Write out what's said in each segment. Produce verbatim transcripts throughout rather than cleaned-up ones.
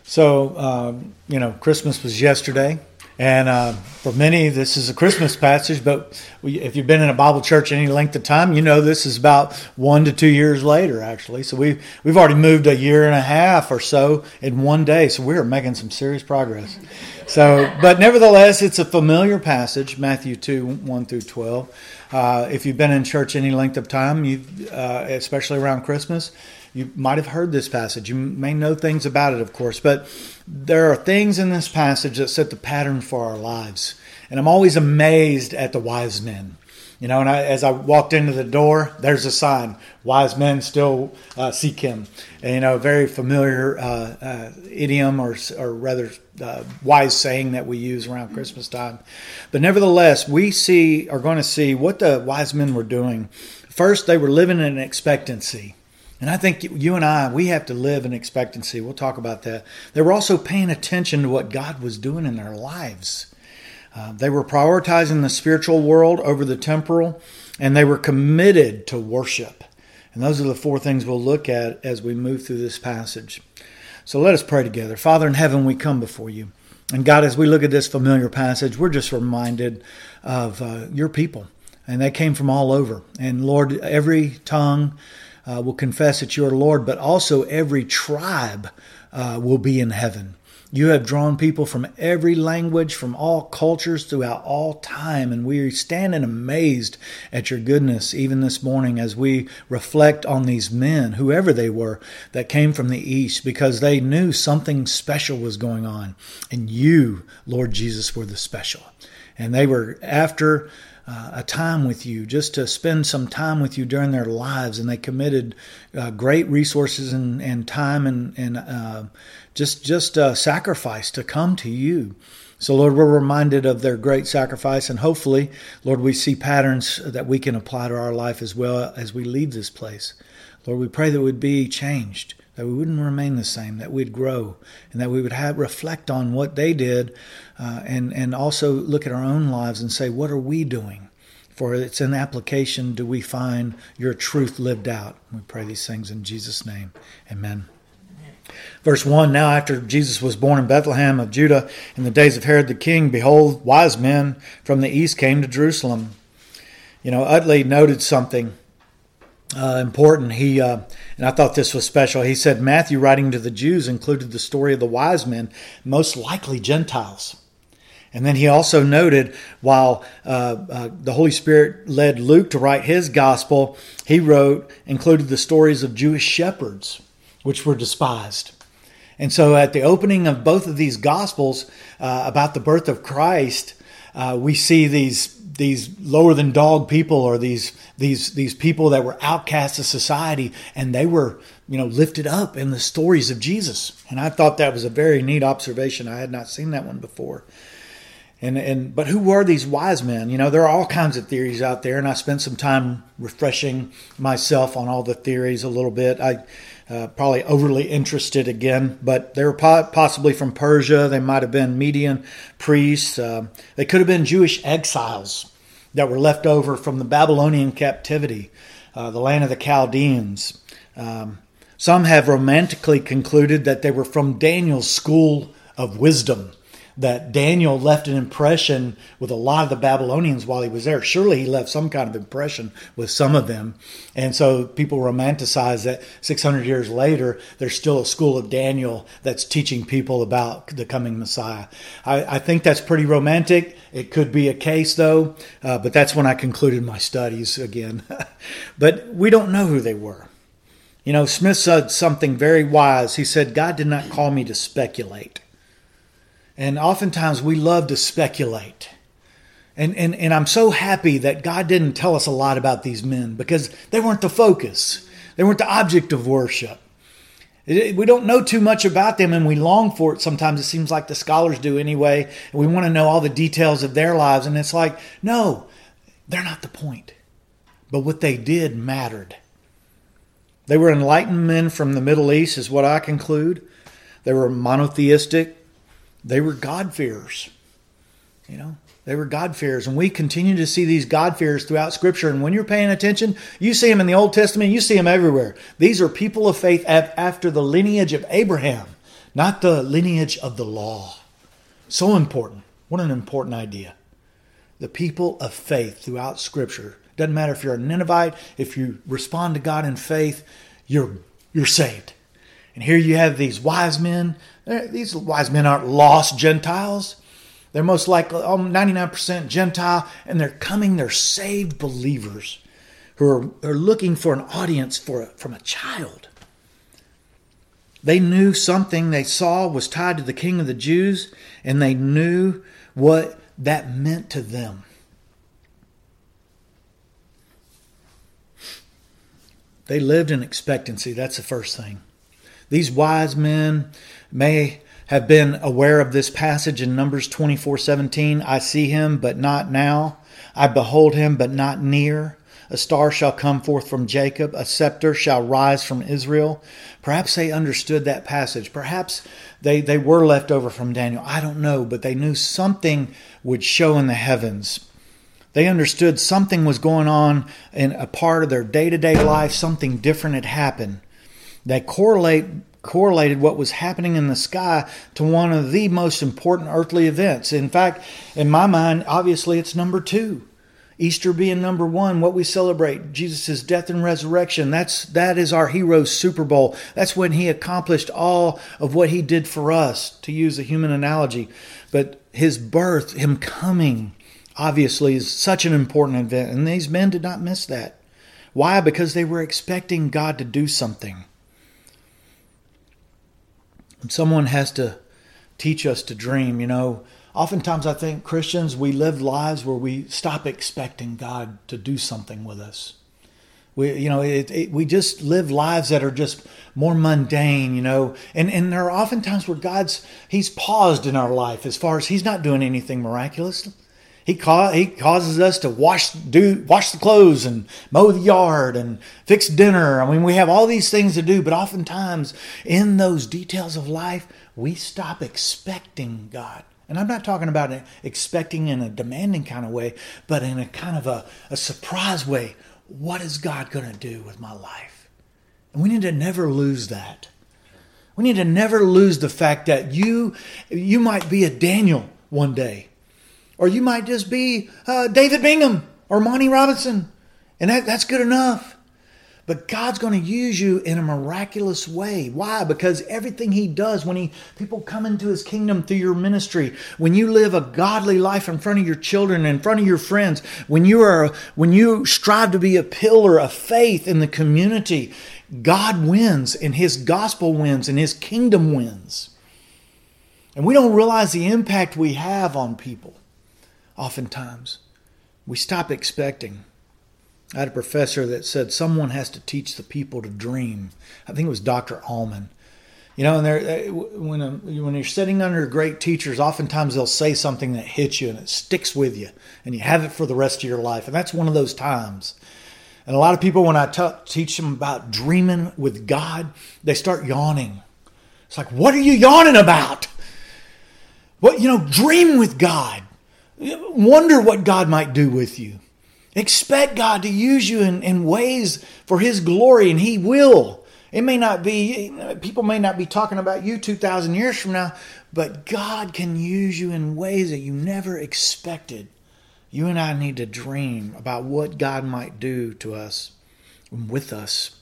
So, um, you know, Christmas was yesterday. And uh, for many, this is a Christmas passage. But we, if you've been in a Bible church any length of time, you know this is about one to two years later, actually. So we've, we've already moved a year and a half or so in one day. So we're making some serious progress. So, but nevertheless, it's a familiar passage, Matthew two, one through twelve. Uh, if you've been in church any length of time, you uh, especially around Christmas, you might have heard this passage. You may know things about it, of course, but there are things in this passage that set the pattern for our lives. And I'm always amazed at the wise men. You know, and I, as I walked into the door, there's a sign, wise men still uh, seek him. And, you know, a very familiar uh, uh, idiom or, or rather uh, wise saying that we use around Christmas time. But nevertheless, we see, are going to see what the wise men were doing. First, they were living in expectancy. And I think you and I, we have to live in expectancy. We'll talk about that. They were also paying attention to what God was doing in their lives. Uh, they were prioritizing the spiritual world over the temporal, and they were committed to worship. And those are the four things we'll look at as we move through this passage. So let us pray together. Father in heaven, we come before you. And God, as we look at this familiar passage, we're just reminded of uh, your people. And they came from all over. And Lord, every tongue Uh, will confess that you are Lord, but also every tribe uh, will be in heaven. You have drawn people from every language, from all cultures throughout all time, and we are standing amazed at your goodness even this morning as we reflect on these men, whoever they were, that came from the east because they knew something special was going on. And you, Lord Jesus, were the special. And they were after Uh, a time with you, just to spend some time with you during their lives. And they committed uh, great resources and, and time and, and uh, just just uh, sacrifice to come to you. So, Lord, we're reminded of their great sacrifice. And hopefully, Lord, we see patterns that we can apply to our life as well as we leave this place. Lord, we pray that we'd be changed, that we wouldn't remain the same, that we'd grow, and that we would have reflect on what they did uh, and, and also look at our own lives and say, what are we doing? For it's in application do we find your truth lived out. We pray these things in Jesus' name. Amen. Verse one, now after Jesus was born in Bethlehem of Judah in the days of Herod the king, behold, wise men from the east came to Jerusalem. You know, Utley noted something Uh, important. He uh, and I thought this was special. He said Matthew, writing to the Jews, included the story of the wise men, most likely Gentiles. And then he also noted, while uh, uh, the Holy Spirit led Luke to write his gospel, he wrote, included the stories of Jewish shepherds, which were despised. And so at the opening of both of these gospels uh, about the birth of Christ, uh, we see these these lower than dog people, or these these these people that were outcasts of society, and they were, you know, lifted up in the stories of Jesus. And I thought that was a very neat observation. I had not seen that one before. And and but who were these wise men? You know, there are all kinds of theories out there, and I spent some time refreshing myself on all the theories a little bit. I uh, probably overly interested again, but they were po- possibly from Persia. They might have been Median priests. Uh, they could have been Jewish exiles that were left over from the Babylonian captivity, uh, the land of the Chaldeans. Um, some have romantically concluded that they were from Daniel's school of wisdom, that Daniel left an impression with a lot of the Babylonians while he was there. Surely he left some kind of impression with some of them. And so people romanticize that six hundred years later, there's still a school of Daniel that's teaching people about the coming Messiah. I, I think that's pretty romantic. It could be a case, though, uh, but that's when I concluded my studies again. But we don't know who they were. You know, Smith said something very wise. He said, God did not call me to speculate. And oftentimes we love to speculate. And, and and I'm so happy that God didn't tell us a lot about these men, because they weren't the focus. They weren't the object of worship. It, we don't know too much about them, and we long for it. Sometimes it seems like the scholars do anyway. And we want to know all the details of their lives. And it's like, no, they're not the point. But what they did mattered. They were enlightened men from the Middle East, is what I conclude. They were monotheistic. They were God-fearers. You know, they were God-fearers. And we continue to see these God-fearers throughout Scripture. And when you're paying attention, you see them in the Old Testament. You see them everywhere. These are people of faith after the lineage of Abraham. not the lineage of the law. So important. What an important idea. The people of faith throughout Scripture. Doesn't matter if you're a Ninevite, if you respond to God in faith, you're you're saved. And here you have these wise men. These wise men aren't lost Gentiles. They're most likely ninety-nine percent Gentile, and they're coming, they're saved believers who are, are looking for an audience for a, from a child. They knew something they saw was tied to the King of the Jews, and they knew what that meant to them. They lived in expectancy. That's the first thing. These wise men may have been aware of this passage in Numbers twenty-four seventeen. I see him, but not now. I behold him, but not near. A star shall come forth from Jacob. A scepter shall rise from Israel. Perhaps they understood that passage. Perhaps they, they were left over from Daniel. I don't know, but they knew something would show in the heavens. They understood something was going on in a part of their day-to-day life. Something different had happened. They correlate correlated what was happening in the sky to one of the most important earthly events. In fact, in my mind, obviously it's number two. Easter being number one, what we celebrate, Jesus' death and resurrection. That's that is our hero's Super Bowl. That's when he accomplished all of what he did for us, to use a human analogy. But his birth, him coming, obviously is such an important event. And these men did not miss that. Why? Because they were expecting God to do something. Someone has to teach us to dream. You know, oftentimes I think Christians, we live lives where we stop expecting God to do something with us. We, you know, it, it, we just live lives that are just more mundane, you know, and, and there are oftentimes where God's, He's paused in our life as far as He's not doing anything miraculous. He ca- he causes us to wash do wash the clothes and mow the yard and fix dinner. I mean, we have all these things to do, but oftentimes in those details of life, we stop expecting God. And I'm not talking about expecting in a demanding kind of way, but in a kind of a, a surprise way. What is God going to do with my life? And we need to never lose that. We need to never lose the fact that you you might be a Daniel one day. Or you might just be uh, David Bingham or Monty Robinson. And that, that's good enough. But God's going to use you in a miraculous way. Why? Because everything He does, when He people come into His kingdom through your ministry, when you live a godly life in front of your children, in front of your friends, when you are when you strive to be a pillar of faith in the community, God wins and His gospel wins and His kingdom wins. And we don't realize the impact we have on people. Oftentimes, we stop expecting. I had a professor that said someone has to teach the people to dream. I think it was Doctor Allman. You know, and they're, when a, when you're sitting under great teachers, oftentimes they'll say something that hits you and it sticks with you, and you have it for the rest of your life. And that's one of those times. And a lot of people, when I t- teach them about dreaming with God, they start yawning. It's like, what are you yawning about? What, you know, dream with God. Wonder what God might do with you. Expect God to use you in, in ways for His glory, and He will. It may not be, people may not be talking about you two thousand years from now, but God can use you in ways that you never expected. You and I need to dream about what God might do to us and with us.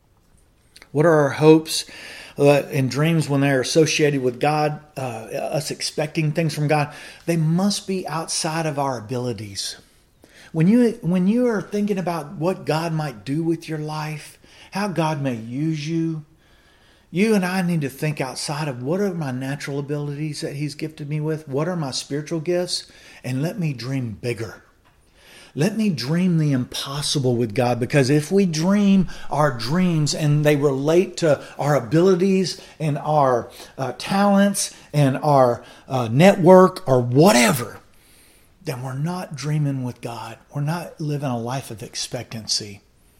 What are our hopes uh, and dreams when they're associated with God, uh, us expecting things from God? They must be outside of our abilities. When you when you are thinking about what God might do with your life, how God may use you, you and I need to think outside of what are my natural abilities that He's gifted me with, what are my spiritual gifts, and let me dream bigger. Let me dream the impossible with God, because if we dream our dreams and they relate to our abilities and our uh, talents and our uh, network or whatever, then we're not dreaming with God. We're not living a life of expectancy.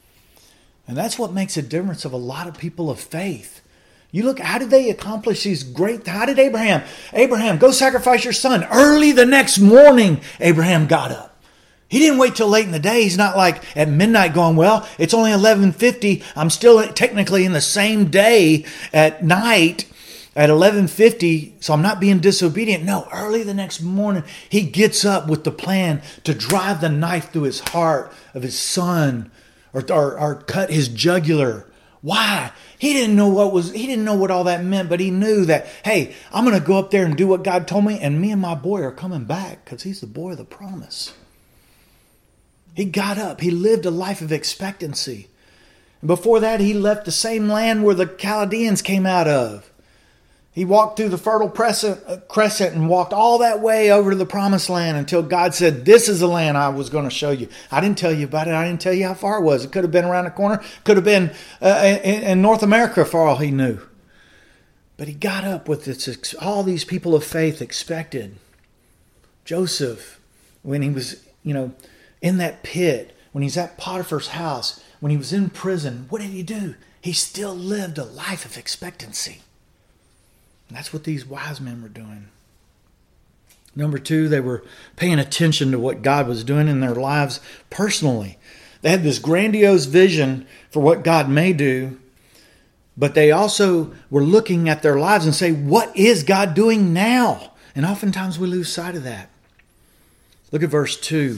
And that's what makes a difference of a lot of people of faith. You look, how did they accomplish these great, how did Abraham, Abraham, go sacrifice your son. Early the next morning, Abraham got up. He didn't wait till late in the day. He's not like at midnight going, well, it's only eleven fifty. I'm still technically in the same day at night. at eleven fifty, so I'm not being disobedient. No, early the next morning, he gets up with the plan to drive the knife through his heart of his son or, or, or cut his jugular. Why? He didn't know what was, he didn't know what all that meant, but he knew that, hey, I'm going to go up there and do what God told me, and me and my boy are coming back because he's the boy of the promise. He got up. He lived a life of expectancy. And before that, he left the same land where the Chaldeans came out of. He walked through the Fertile Crescent and walked all that way over to the Promised Land until God said, this is the land I was going to show you. I didn't tell you about it. I didn't tell you how far it was. It could have been around the corner. Could have been uh, in, in North America for all he knew. But he got up with this, all these people of faith expected. Joseph, when he was, you know, in that pit, when he's at Potiphar's house, when he was in prison, what did he do? He still lived a life of expectancy. And that's what these wise men were doing. Number two, they were paying attention to what God was doing in their lives personally. They had this grandiose vision for what God may do, but they also were looking at their lives and say, what is God doing now? And oftentimes we lose sight of that. Look at verse two.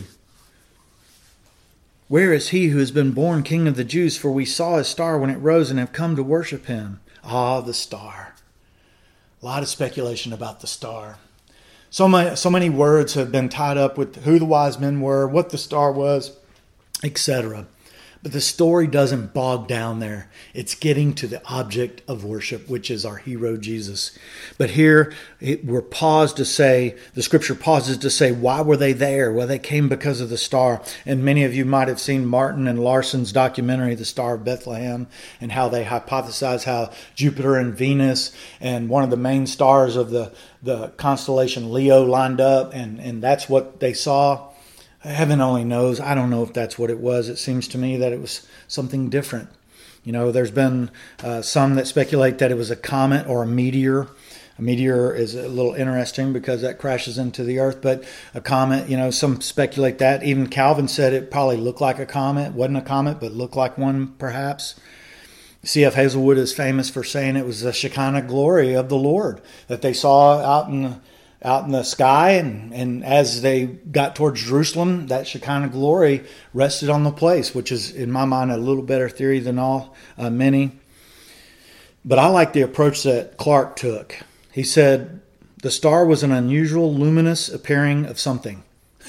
Where is he who has been born King of the Jews? For we saw his star when it rose and have come to worship him. Ah, the star. A lot of speculation about the star. So many, so many words have been tied up with who the wise men were, what the star was, et cetera. But the story doesn't bog down there. It's getting to the object of worship, which is our hero, Jesus. But here it, we're paused to say, the scripture pauses to say, why were they there? Well, they came because of the star. And many of you might have seen Martin and Larson's documentary, The Star of Bethlehem, and how they hypothesize how Jupiter and Venus and one of the main stars of the, the constellation Leo lined up. And, and that's what they saw. Heaven only knows. I don't know if that's what it was. It seems to me that it was something different. You know, there's been uh, some that speculate that it was a comet or a meteor. A meteor is a little interesting because that crashes into the earth, but a comet, you know, some speculate that. Even Calvin said it probably looked like a comet. Wasn't a comet, but looked like one perhaps. C F Hazelwood is famous for saying it was the Shekinah glory of the Lord that they saw out in the out in the sky, and, and as they got towards Jerusalem, that Shekinah glory rested on the place, which is, in my mind, a little better theory than all uh, many. But I like the approach that Clark took. He said, the star was an unusual, luminous appearing of something.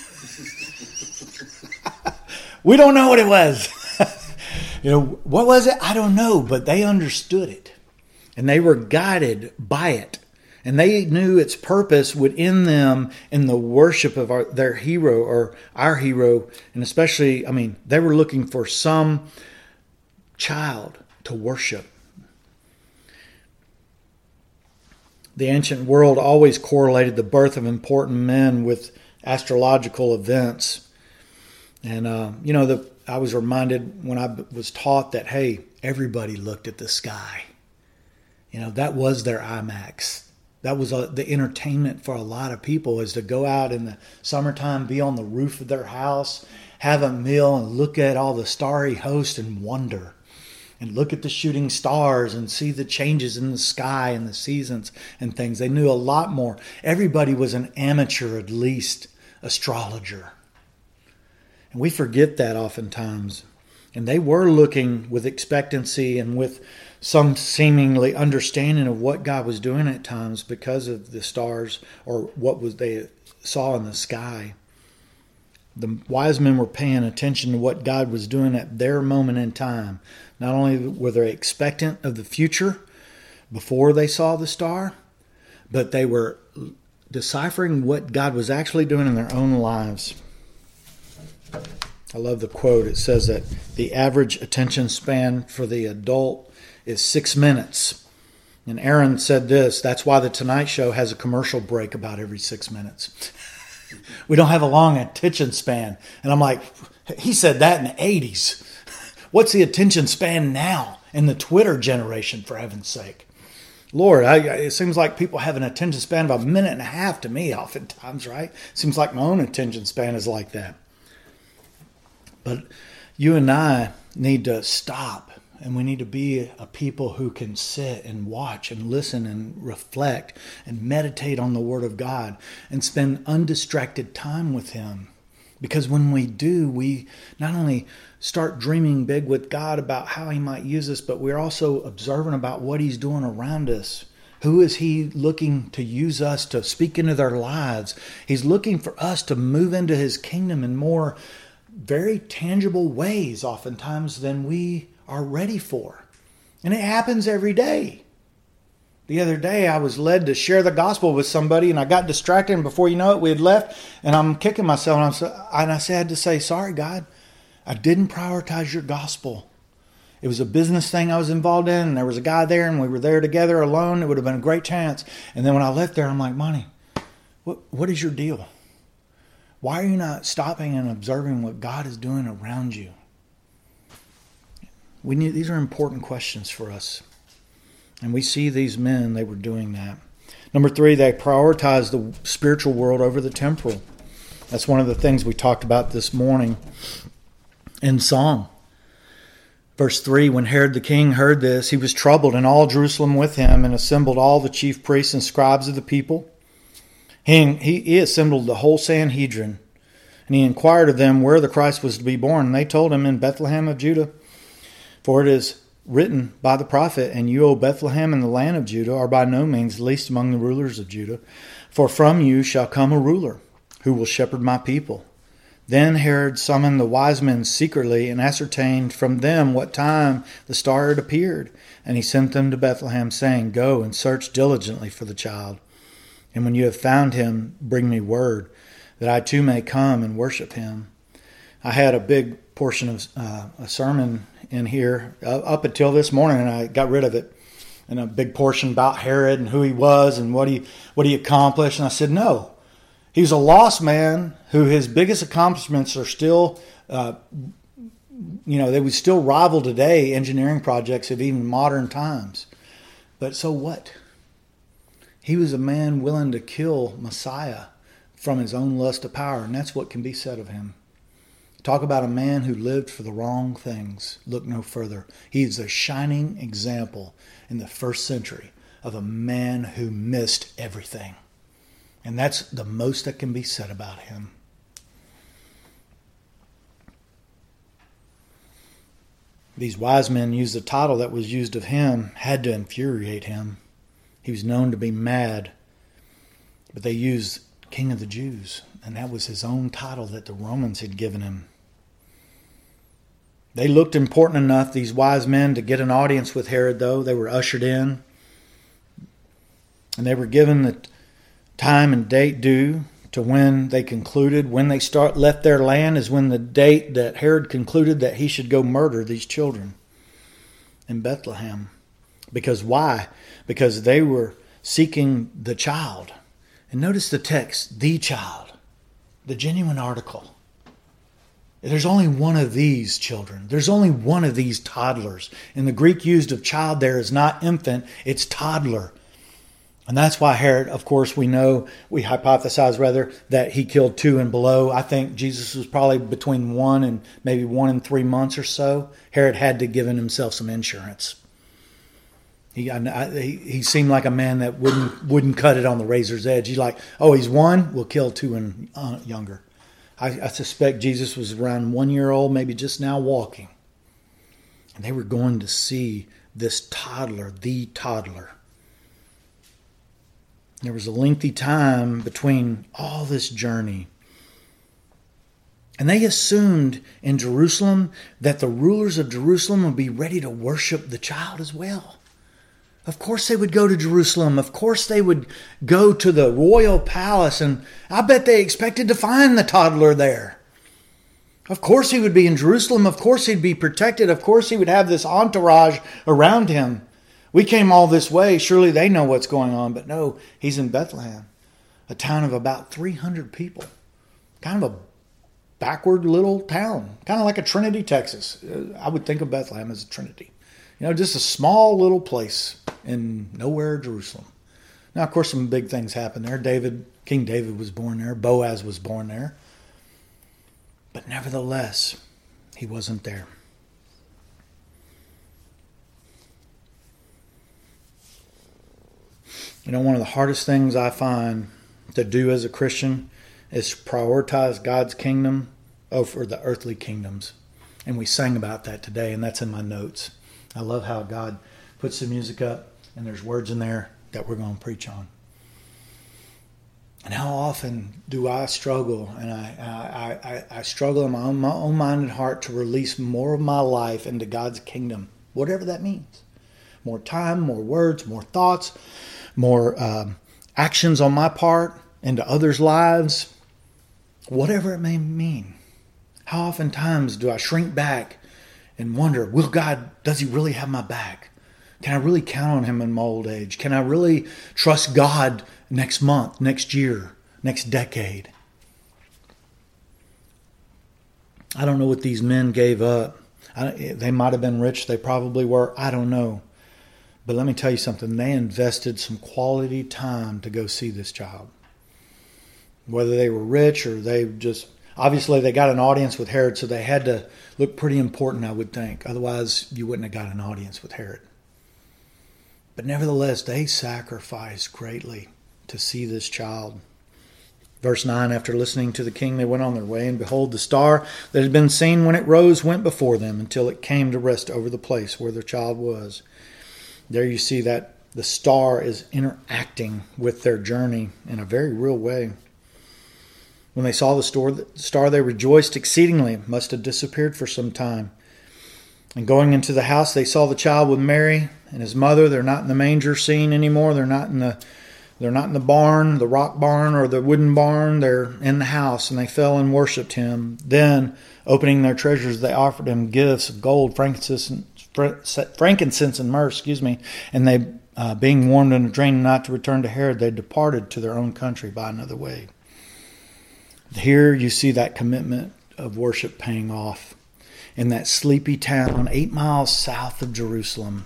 We don't know what it was. You know, what was it? I don't know, but they understood it, and they were guided by it. And they knew its purpose would end them in the worship of our, their hero or our hero. And especially, I mean, they were looking for some child to worship. The ancient world always correlated the birth of important men with astrological events. And, uh, you know, the, I was reminded when I was taught that, hey, everybody looked at the sky. You know, that was their IMAX. That was a, the entertainment for a lot of people, is to go out in the summertime, be on the roof of their house, have a meal, and look at all the starry host and wonder. And look at the shooting stars and see the changes in the sky and the seasons and things. They knew a lot more. Everybody was an amateur, at least, astrologer. And we forget that oftentimes. And they were looking with expectancy and with some seemingly understanding of what God was doing at times because of the stars or what was they saw in the sky. The wise men were paying attention to what God was doing at their moment in time. Not only were they expectant of the future before they saw the star, but they were deciphering what God was actually doing in their own lives. I love the quote. It says that the average attention span for the adult is six minutes. And Aaron said this, that's why the Tonight Show has a commercial break about every six minutes. We don't have a long attention span. And I'm like, he said that in the eighties. What's the attention span now in the Twitter generation, for heaven's sake? Lord, I, it seems like people have an attention span of a minute and a half to me oftentimes, right? Seems like my own attention span is like that. But you and I need to stop And we need to be a people who can sit and watch and listen and reflect and meditate on the Word of God and spend undistracted time with Him. Because when we do, we not only start dreaming big with God about how He might use us, but we're also observant about what He's doing around us. Who is He looking to use us to speak into their lives? He's looking for us to move into His kingdom in more very tangible ways oftentimes than we are ready for. And it happens every day. The other day I was led to share the gospel with somebody and I got distracted, and before you know it we had left, and I'm kicking myself, and, I'm so, and I had to say, sorry God, I didn't prioritize your gospel. It was a business thing I was involved in, and there was a guy there, and we were there together alone. It would have been a great chance. And then when I left there, I'm like, Monty, what what is your deal? Why are you not stopping and observing what God is doing around you? We need, these are important questions for us. And we see these men, they were doing that. Number three, they prioritized the spiritual world over the temporal. That's one of the things we talked about this morning in song. Verse three, when Herod the king heard this, he was troubled, and all Jerusalem with him, and assembled all the chief priests and scribes of the people. He, he, he assembled the whole Sanhedrin, and he inquired of them where the Christ was to be born. And they told him, in Bethlehem of Judah. For it is written by the prophet, and you, O Bethlehem, in the land of Judah, are by no means least among the rulers of Judah. For from you shall come a ruler, who will shepherd my people. Then Herod summoned the wise men secretly, and ascertained from them what time the star had appeared. And he sent them to Bethlehem, saying, Go and search diligently for the child. And when you have found him, bring me word, that I too may come and worship him. I had a big portion of uh, a sermon in here uh, up until this morning, and I got rid of it. And a big portion about Herod and who he was and what he what he accomplished. And I said, no. He was a lost man who his biggest accomplishments are still, uh, you know, they would still rival today engineering projects of even modern times. But so what? He was a man willing to kill Messiah from his own lust of power, and that's what can be said of him. Talk about a man who lived for the wrong things. Look no further. He is a shining example in the first century of a man who missed everything. And that's the most that can be said about him. These wise men used the title that was used of him, had to infuriate him. He was known to be mad. But they used King of the Jews, and that was his own title that the Romans had given him. They looked important enough, these wise men, to get an audience with Herod, though. They were ushered in, and they were given the time and date due to when they concluded. When they start left their land is when the date that Herod concluded that he should go murder these children in Bethlehem. Because why? Because they were seeking the child. And notice the text, the child, the genuine article. There's only one of these children. There's only one of these toddlers. In the Greek used of child there is not infant, it's toddler. And that's why Herod, of course, we know, we hypothesize rather, that he killed two and below. I think Jesus was probably between one and maybe one and three months or so. Herod had to give himself some insurance. He, I, he he seemed like a man that wouldn't wouldn't cut it on the razor's edge. He's like, oh, he's one, we'll kill two and uh, younger. I, I suspect Jesus was around one year old, maybe just now walking. And they were going to see this toddler, the toddler. There was a lengthy time between all this journey. And they assumed in Jerusalem that the rulers of Jerusalem would be ready to worship the child as well. Of course they would go to Jerusalem. Of course they would go to the royal palace. And I bet they expected to find the toddler there. Of course he would be in Jerusalem. Of course he'd be protected. Of course he would have this entourage around him. We came all this way. Surely they know what's going on. But no, he's in Bethlehem, a town of about three hundred people. Kind of a backward little town. Kind of like a Trinity, Texas. I would think of Bethlehem as a Trinity. You know, just a small little place in nowhere, Jerusalem. Now, of course, some big things happened there. David, King David was born there. Boaz was born there. But nevertheless, he wasn't there. You know, one of the hardest things I find to do as a Christian is prioritize God's kingdom over the earthly kingdoms. And we sang about that today, and that's in my notes. I love how God puts the music up, and there's words in there that we're going to preach on. And how often do I struggle, and I, I, I, I struggle in my own, my own mind and heart to release more of my life into God's kingdom, whatever that means. More time, more words, more thoughts, more um, actions on my part into others' lives, whatever it may mean. How oftentimes do I shrink back and wonder, will God, does he really have my back? Can I really count on him in my old age? Can I really trust God next month, next year, next decade? I don't know what these men gave up. I, they might have been rich. They probably were. I don't know. But let me tell you something. They invested some quality time to go see this child. Whether they were rich or they just... Obviously, they got an audience with Herod, so they had to look pretty important, I would think. Otherwise, you wouldn't have got an audience with Herod. But nevertheless, they sacrificed greatly to see this child. Verse nine, after listening to the king, they went on their way, and behold, the star that had been seen when it rose went before them until it came to rest over the place where their child was. There you see that the star is interacting with their journey in a very real way. When they saw the star, they rejoiced exceedingly. It must have disappeared for some time. And going into the house, they saw the child with Mary and his mother. They're not in the manger scene anymore. They're not in the they're not in the barn, the rock barn or the wooden barn. They're in the house, and they fell and worshipped him. Then, opening their treasures, they offered him gifts of gold, frankincense, frankincense and myrrh. Excuse me. And they, uh, being warned and trained not to return to Herod, they departed to their own country by another way. Here you see that commitment of worship paying off in that sleepy town eight miles south of Jerusalem.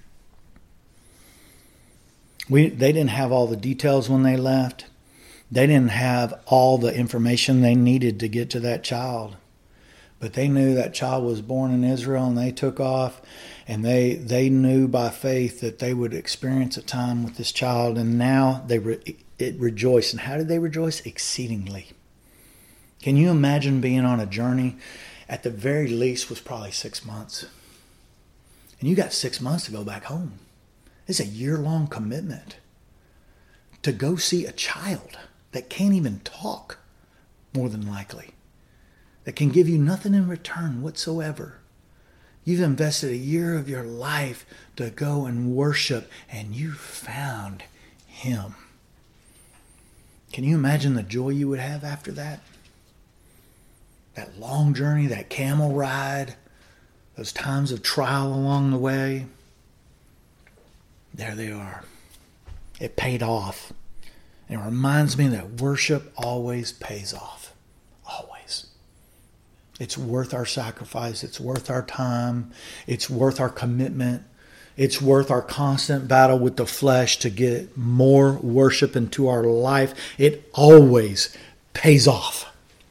We they didn't have all the details when they left. They didn't have all the information they needed to get to that child. But they knew that child was born in Israel, and they took off, and they they knew by faith that they would experience a time with this child, and now they re, it rejoiced. And how did they rejoice? Exceedingly. Can you imagine being on a journey, at the very least was probably six months. And you got six months to go back home. It's a year-long commitment to go see a child that can't even talk, more than likely, that can give you nothing in return whatsoever. You've invested a year of your life to go and worship, and you found him. Can you imagine the joy you would have after that? That long journey, that camel ride, those times of trial along the way. There they are. It paid off. And it reminds me that worship always pays off. Always. It's worth our sacrifice. It's worth our time. It's worth our commitment. It's worth our constant battle with the flesh to get more worship into our life. It always pays off.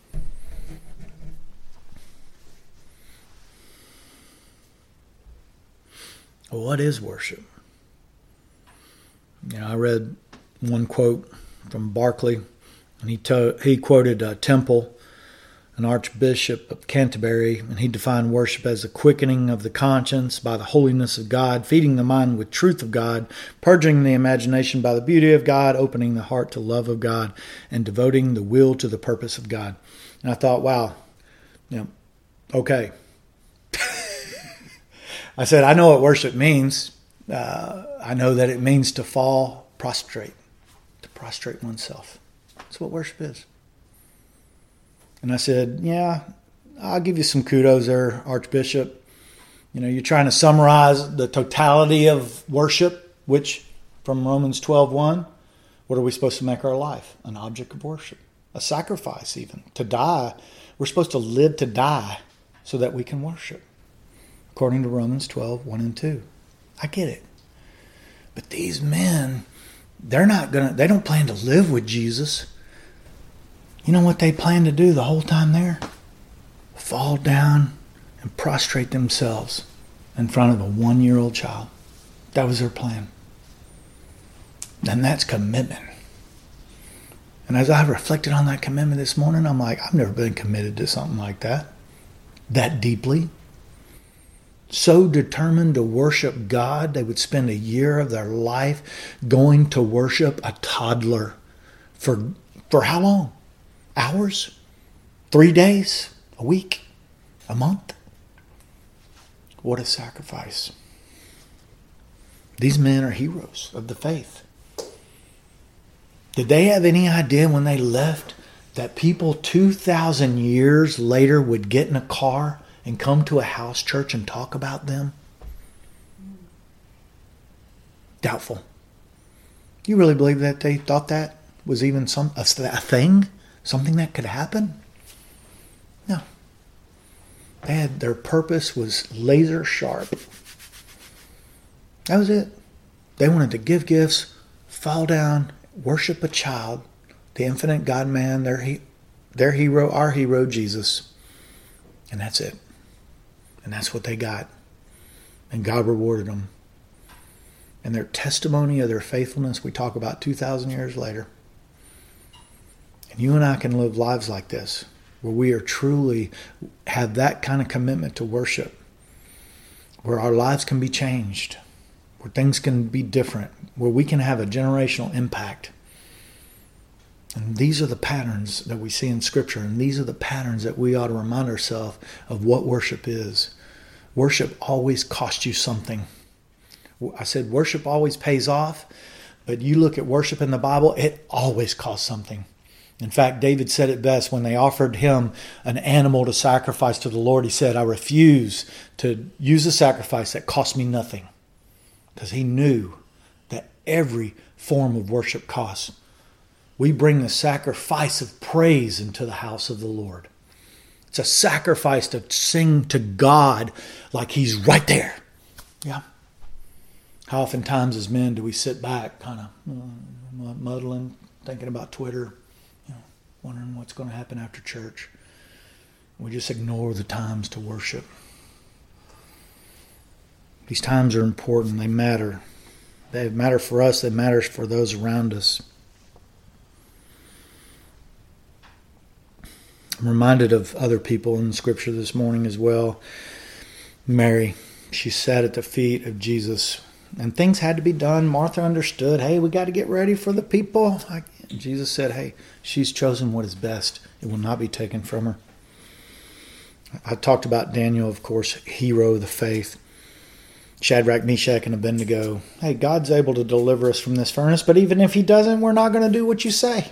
What is worship? You know, I read one quote from Barclay, and he to, he quoted uh, Temple, an Archbishop of Canterbury, and he defined worship as the quickening of the conscience by the holiness of God, feeding the mind with truth of God, purging the imagination by the beauty of God, opening the heart to love of God, and devoting the will to the purpose of God. And I thought, wow, you know, okay. I said, I know what worship means. Uh, I know that it means to fall prostrate, to prostrate oneself. That's what worship is. And I said, yeah, I'll give you some kudos there, Archbishop. You know, you're trying to summarize the totality of worship, which from Romans twelve one, what are we supposed to make our life? An object of worship, a sacrifice even. To die, we're supposed to live to die so that we can worship. According to Romans twelve one and two. I get it. But these men, they're not gonna, they don't plan to live with Jesus. You know what they plan to do the whole time there? Fall down and prostrate themselves in front of a one-year-old child. That was their plan. And that's commitment. And as I reflected on that commitment this morning, I'm like, I've never been committed to something like that, that deeply. So determined to worship God, they would spend a year of their life going to worship a toddler. For, for how long? Hours? Three days? A week? A month? What a sacrifice. These men are heroes of the faith. Did they have any idea when they left that people two thousand years later would get in a car and come to a house church and talk about them? Doubtful. You really believe that they thought that was even some a, a thing? Something that could happen? No. They had, their purpose was laser sharp. That was it. They wanted to give gifts, fall down, worship a child, the infinite God-man, their, he, their hero, our hero, Jesus. And that's it. And that's what they got. And God rewarded them. And their testimony of their faithfulness, we talk about two thousand years later. And you and I can live lives like this, where we are truly have that kind of commitment to worship, where our lives can be changed, where things can be different, where we can have a generational impact. And these are the patterns that we see in Scripture, and these are the patterns that we ought to remind ourselves of what worship is. Worship always costs you something. I said worship always pays off, but you look at worship in the Bible, it always costs something. In fact, David said it best when they offered him an animal to sacrifice to the Lord. He said, I refuse to use a sacrifice that cost me nothing. Because he knew that every form of worship costs. We bring the sacrifice of praise into the house of the Lord. It's a sacrifice to sing to God like he's right there. Yeah. How oftentimes as men do we sit back kind of uh, muddling, thinking about Twitter, you know, wondering what's going to happen after church. We just ignore the times to worship. These times are important. They matter. They matter for us. They matter for those around us. I'm reminded of other people in Scripture this morning as well. Mary, she sat at the feet of Jesus, and things had to be done. Martha understood, hey, we got to get ready for the people. Jesus said, hey, she's chosen what is best. It will not be taken from her. I talked about Daniel, of course, hero of the faith. Shadrach, Meshach, and Abednego. Hey, God's able to deliver us from this furnace, but even if he doesn't, we're not going to do what you say.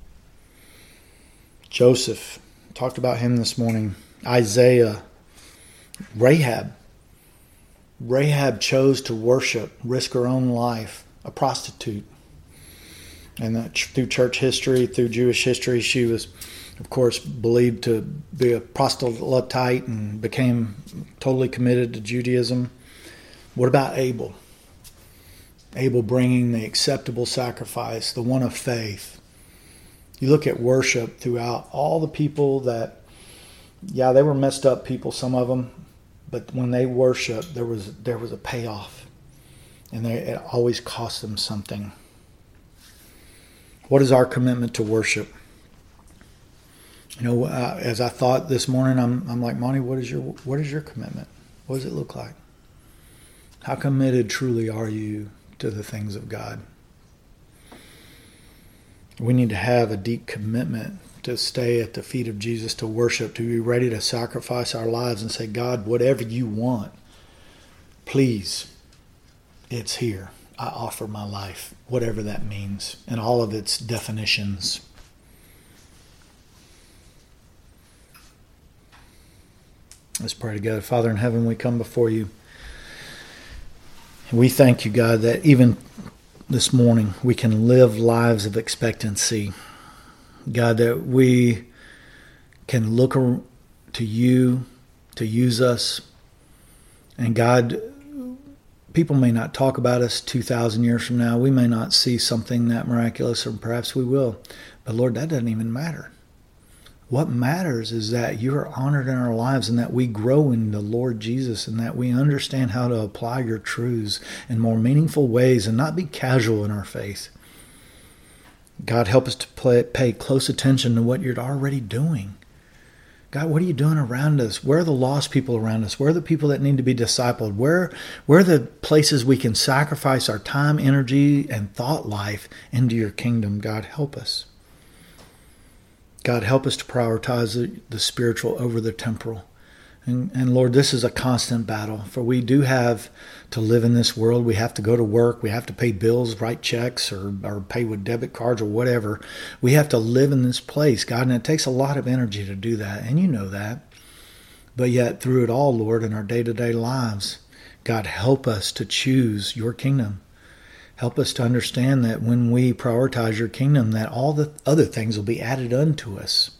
Joseph, talked about him this morning. Isaiah, Rahab. Rahab chose to worship, risk her own life, a prostitute. And that through church history, through Jewish history, she was, of course, believed to be a proselyte and became totally committed to Judaism. What about Abel? Abel bringing the acceptable sacrifice, the one of faith. You look at worship throughout all the people that, yeah, they were messed up people, some of them, but when they worshiped, there was there was a payoff, and they, it always cost them something. What is our commitment to worship? You know, uh, as I thought this morning, I'm I'm like, Monty, what is your what is your commitment? What does it look like? How committed truly are you to the things of God? We need to have a deep commitment to stay at the feet of Jesus, to worship, to be ready to sacrifice our lives and say, God, whatever you want, please, it's here. I offer my life, whatever that means, and all of its definitions. Let's pray together. Father in heaven, we come before you. And we thank you, God, that even this morning we can live lives of expectancy. God, that we can look to you to use us. And God, people may not talk about us two thousand years from now. We may not see something that miraculous, or perhaps we will. But Lord, that doesn't even matter. What matters is that you are honored in our lives, and that we grow in the Lord Jesus, and that we understand how to apply your truths in more meaningful ways and not be casual in our faith. God, help us to play, pay close attention to what you're already doing. God, what are you doing around us? Where are the lost people around us? Where are the people that need to be discipled? Where, where are the places we can sacrifice our time, energy, and thought life into your kingdom? God, help us. God, help us to prioritize the, the spiritual over the temporal. And, and Lord, this is a constant battle, for we do have to live in this world. We have to go to work. We have to pay bills, write checks, or, or pay with debit cards or whatever. We have to live in this place, God, and it takes a lot of energy to do that, and you know that. But yet, through it all, Lord, in our day-to-day lives, God, help us to choose your kingdom. Help us to understand that when we prioritize your kingdom, that all the other things will be added unto us.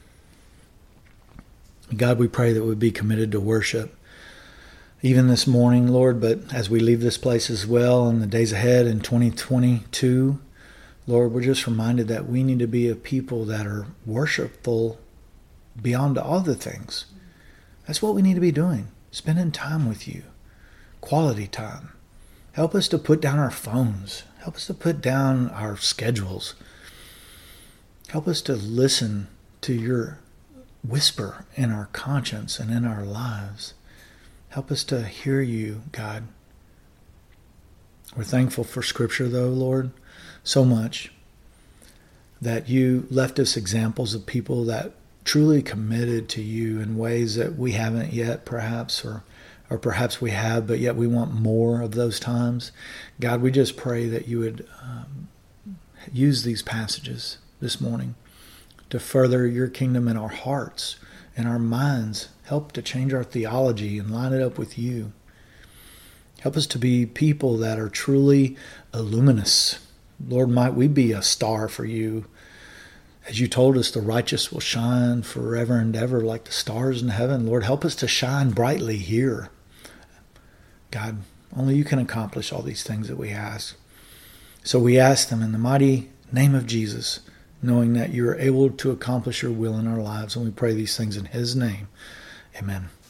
God, we pray that we'd be committed to worship, even this morning, Lord, but as we leave this place as well in the days ahead in twenty twenty-two, Lord, we're just reminded that we need to be a people that are worshipful beyond all the things. That's what we need to be doing, spending time with you, quality time. Help us to put down our phones. Help us to put down our schedules. Help us to listen to your whisper in our conscience and in our lives. Help us to hear you, God. We're thankful for Scripture, though, Lord, so much that you left us examples of people that truly committed to you in ways that we haven't yet, perhaps, or or perhaps we have, but yet we want more of those times. God, we just pray that you would um, use these passages this morning to further your kingdom in our hearts and our minds. Help to change our theology and line it up with you. Help us to be people that are truly luminous. Lord, might we be a star for you. As you told us, the righteous will shine forever and ever like the stars in heaven. Lord, help us to shine brightly here. God, only you can accomplish all these things that we ask. So we ask them in the mighty name of Jesus, knowing that you are able to accomplish your will in our lives. And we pray these things in his name. Amen.